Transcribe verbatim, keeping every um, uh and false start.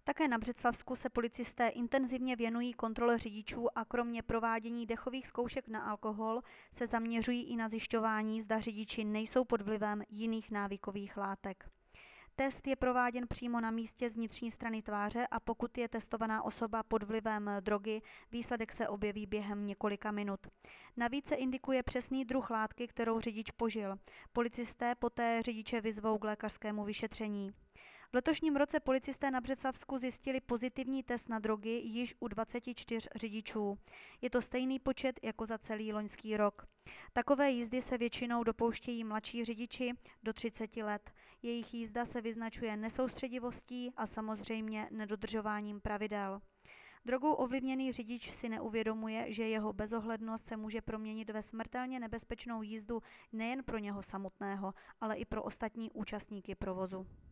Také na Břeclavsku se policisté intenzivně věnují kontrole řidičů a kromě provádění dechových zkoušek na alkohol se zaměřují i na zjišťování, zda řidiči nejsou pod vlivem jiných návykových látek. Test je prováděn přímo na místě z vnitřní strany tváře a pokud je testovaná osoba pod vlivem drogy, výsledek se objeví během několika minut. Navíc se indikuje přesný druh látky, kterou řidič požil. Policisté poté řidiče vyzvou k lékařskému vyšetření. V letošním roce policisté na Břeclavsku zjistili pozitivní test na drogy již u dvaceti čtyř řidičů. Je to stejný počet jako za celý loňský rok. Takové jízdy se většinou dopouštějí mladší řidiči do třiceti let. Jejich jízda se vyznačuje nesoustředivostí a samozřejmě nedodržováním pravidel. Drogou ovlivněný řidič si neuvědomuje, že jeho bezohlednost se může proměnit ve smrtelně nebezpečnou jízdu nejen pro něho samotného, ale i pro ostatní účastníky provozu.